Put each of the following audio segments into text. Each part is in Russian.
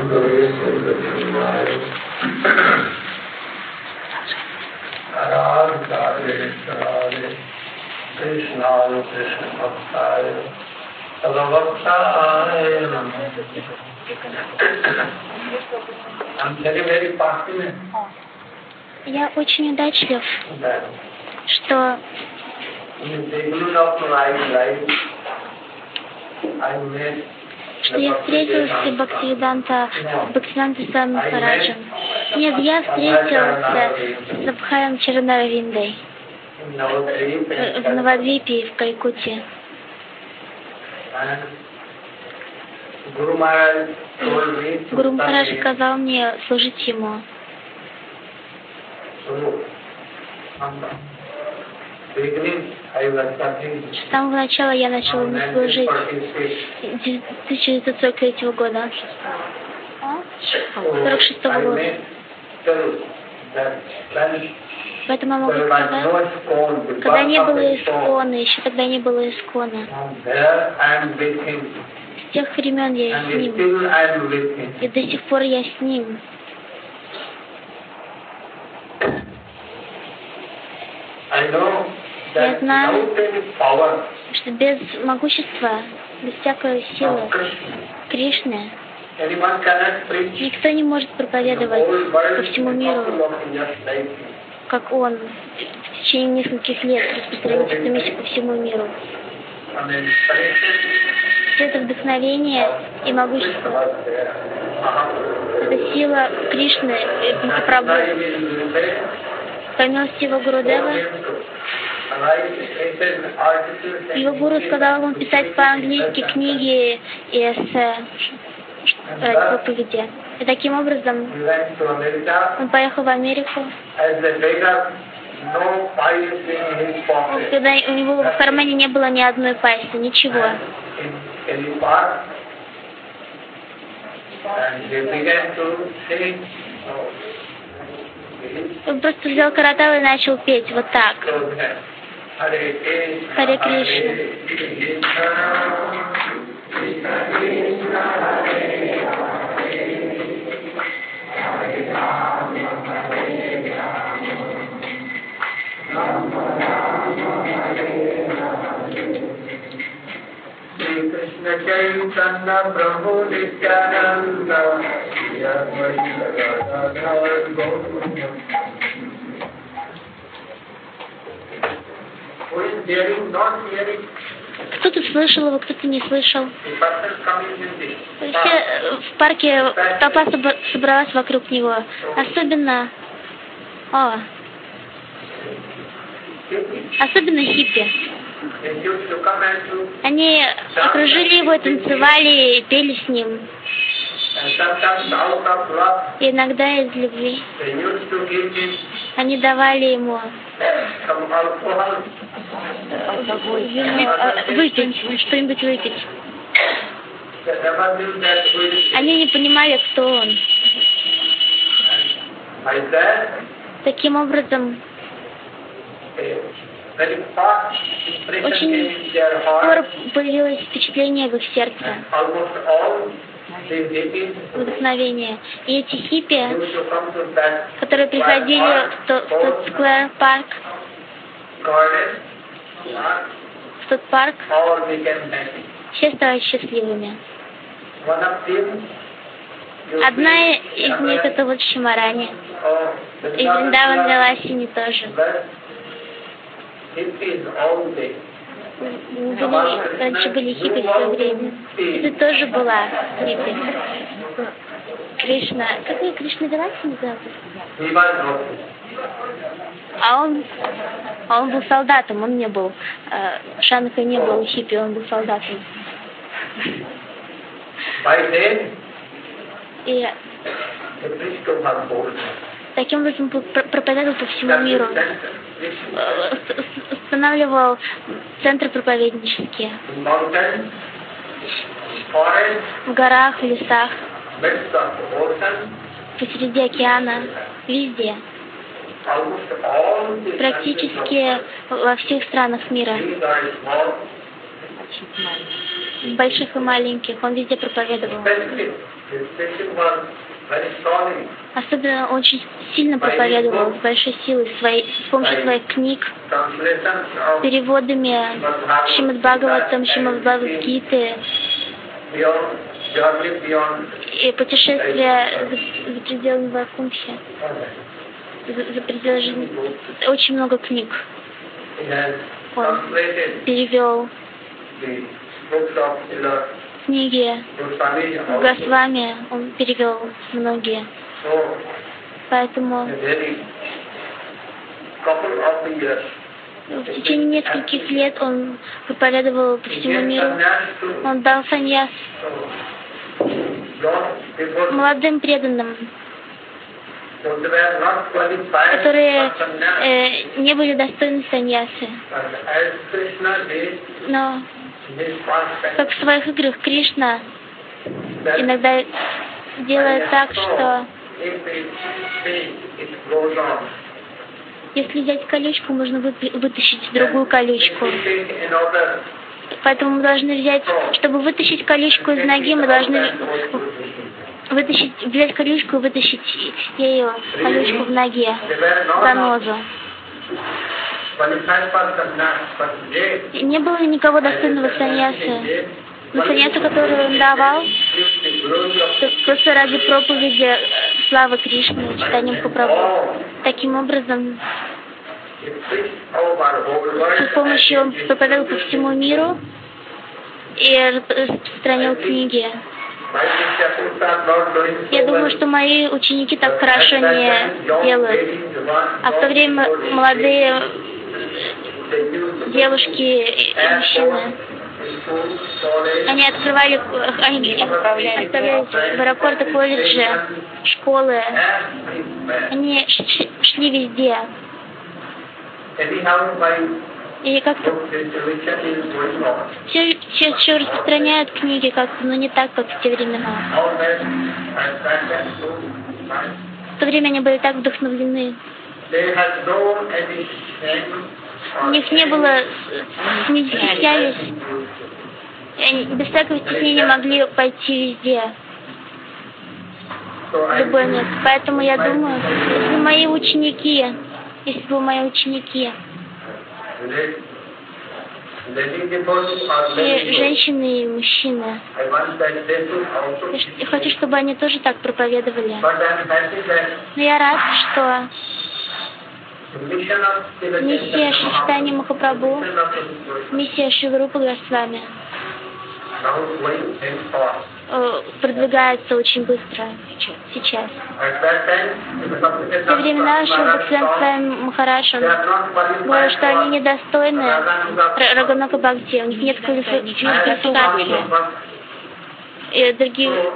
Я очень удачлив, что я встретился с Бхактивиданта Свами Махараджем. Нет, я встретился с Абхаем Чаранаравиндой в Навадвипе, в Калькутте. Гуру Махарадж сказал мне служить ему. С самого начала я начал ему служить 1943 года. 46 года. Поэтому я могу сказать, когда не было Искона, еще тогда не было Искона. С тех времен я с ним. И до сих пор я с ним. Я знаю, что без могущества, без всякой силы Кришны никто не может проповедовать по всему миру, как он в течение нескольких лет распространить эту миссию по всему миру. Все это вдохновение и могущество. Это сила Кришны, Махапрабху. По милости его Гурудева, его гуру сказал ему писать по-английски книги и эссе ради проповеди. И таким образом он поехал в Америку, когда у него в кармане не было ни одной пайсы, ничего. Он просто взял каратал и начал петь вот так. Харе Кришна. Krishna Chaitanya Prabhu Nityananda Кто-то слышал его, кто-то не слышал. Все в парке, толпа собралась вокруг него. Особенно хиппи. Они окружили его, танцевали и пели с ним. И иногда из любви они давали ему выпить, что-нибудь выпить. Они не понимали, кто он. Таким образом, очень скоро появилось впечатление в их сердце, вдохновение. И эти хиппи, которые приходили в тот сквер парк, все стали счастливыми. Одна из них это вот Шимарани, и Вриндаван Виласини тоже. Раньше были хиппи в свое время. Это тоже была хиппи. Кришна. Как ее Кришна Виласини зовут? А он был солдатом, он не был. Шанха не был хиппи, он был солдатом. И таким образом проповедовал по всему миру. Устанавливал центры проповеднические. В горах, в лесах, посреди океана, везде. Практически во всех странах мира. больших и маленьких, он везде проповедовал. Особенно очень сильно проповедовал с большой силой, с помощью своих книг, переводами Шримад Бхагаватам, Шримад Бхагавад-гиты и путешествия за пределами Вайкунтхи, за пределы жизни. Очень много книг он перевел. Книги Госвами он перевел многие. Поэтому в течение нескольких лет он проповедовал по всему миру. Он дал саньяс молодым преданным, которые не были достойны саньясы. Но как в своих играх Кришна иногда делает так, что если взять колючку, можно вытащить другую колючку. Поэтому мы должны взять, чтобы вытащить колючку из ноги, мы должны взять колючку и вытащить ею колючку в ноге, занозу. Не было никого достойного саньяса. Но саньясу, которую он давал, просто ради проповеди славы Кришны, читания Махапрабху. Таким образом, с помощью он проповедовал по всему миру и распространил книги. Я думаю, что мои ученики так хорошо не делают. А в то время молодые девушки и мужчины, они отправлялись в аэропорты, колледжи, школы. Они шли везде. И как-то все распространяют книги как-то, но не так, как в те времена. В то время они были так вдохновлены. У них не было, не стеснялись, они без всякого стеснения могли пойти везде, в любое место. Поэтому я думаю, если мои ученики, и женщины, и мужчины, я хочу, чтобы они тоже так проповедовали. Но я рад, что миссия Шри Чайтанья Махапрабху, миссия Шрилы Рупы Госвами продвигается очень быстро сейчас. В те времена Шрила Бхактивинода Махарадж говорил, что они недостойны Рагануга Бхакти, у них нет квалификации. И другие...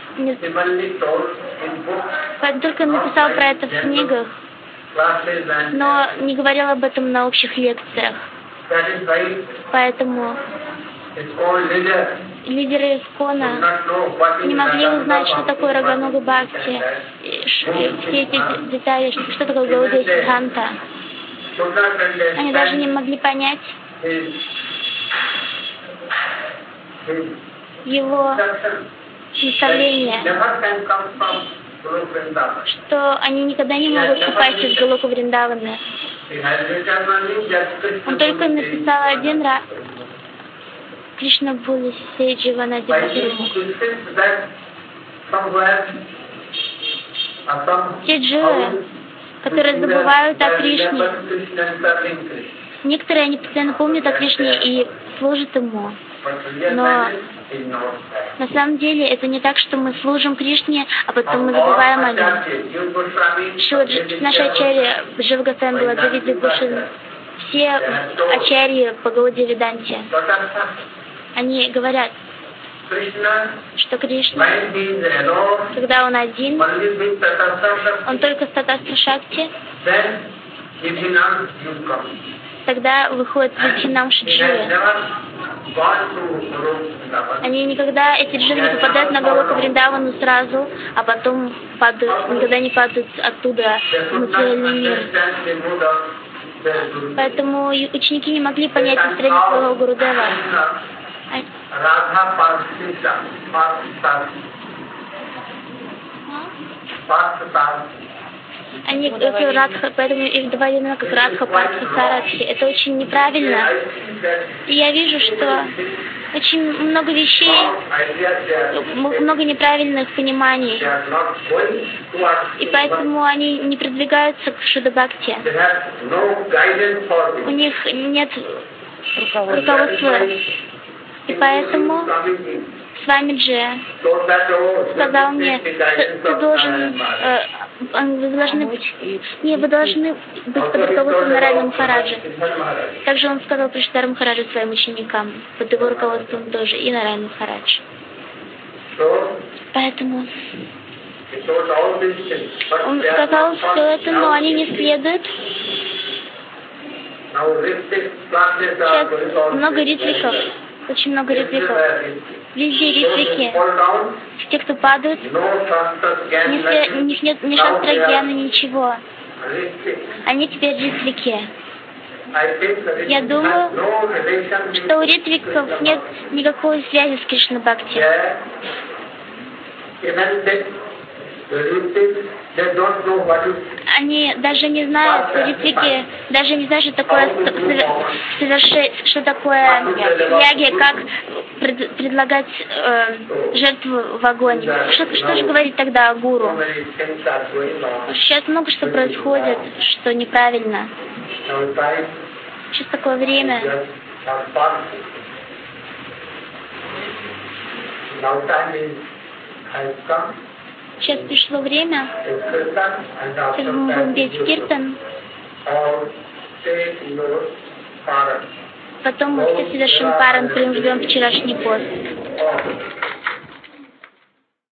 Он только написал про это в книгах, но не говорил об этом на общих лекциях. Поэтому лидеры Искона не могли узнать, что такое Рагануга Бхакти, все эти детали, что такое Гаудия Сиддханта. Они даже не могли понять его наставления, что они никогда не могут попасть из Галока Вриндавана. Он только написал один раз: Кришна Бхули Сей Дживана Дивадхирма. Те дживы, которые забывают о Кришне, некоторые они постоянно помнят о Кришне и служат Ему. Но на самом деле это не так, что мы служим Кришне, а потом мы забываем о нем. Наши ачарьи, Джива Госвами Баладеви Вибхушан, все ачарьи по Гаудия Веданте, они говорят, что Кришна, когда Он один, Он только Татастра Шакти, тогда выходит Видхинам Шидживы. Они никогда, эти дживы, не попадают на Галока Вриндавану сразу, а потом падают, никогда не падают оттуда в материальный мир. Поэтому ученики не могли понять настроение своего Гурудева. Они радха, поэтому их два имена как радха, парса, сарадхи. Это очень неправильно. И я вижу, что очень много вещей, много неправильных пониманий. И поэтому они не продвигаются к Шуда-бхакти. У них нет руководства. И поэтому Свамиджи сказал мне, ты должен, вы должны быть под руководством Нараяна Махараджа. Также он сказал Пришвара Махараджа своим ученикам, под его руководством тоже, и Нараяна Махарадж. Поэтому он сказал все это, но они не следуют. Сейчас много риtvиков, очень много риtvиков. Везде риtvики. Те, кто падают, у них нет ни шастрагьяна, ничего. Они теперь риtvики. Я думаю, что у ритвиков нет никакой связи с Кришна-бхакти. Они даже не знают, ритвики, даже не знают, что такое яги, как предлагать жертву в огонь. Что же говорить тогда о гуру? Сейчас много что происходит, что неправильно. Сейчас такое время. Сейчас пришло время, сейчас мы будем петь киртан, потом мы все совершим паран, прям ждем вчерашний пост.